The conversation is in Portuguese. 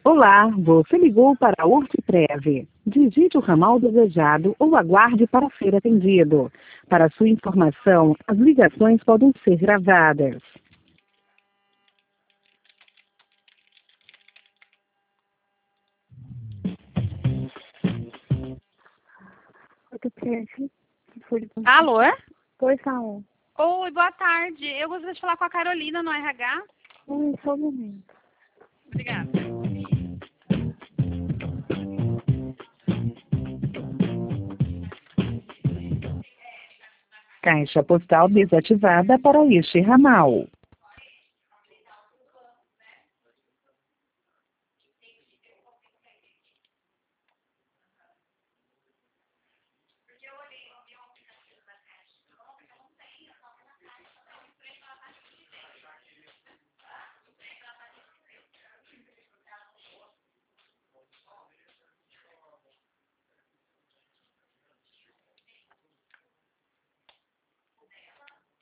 Olá, você ligou para a Hortiprev. Digite o ramal desejado ou aguarde para ser atendido. Para sua informação, as ligações podem ser gravadas. Hortiprev, Alô? Oi, Saul. Oi, boa tarde. Eu gostaria de falar com a Carolina no RH. Oi, só um momento. Obrigada. Caixa postal desativada para este ramal.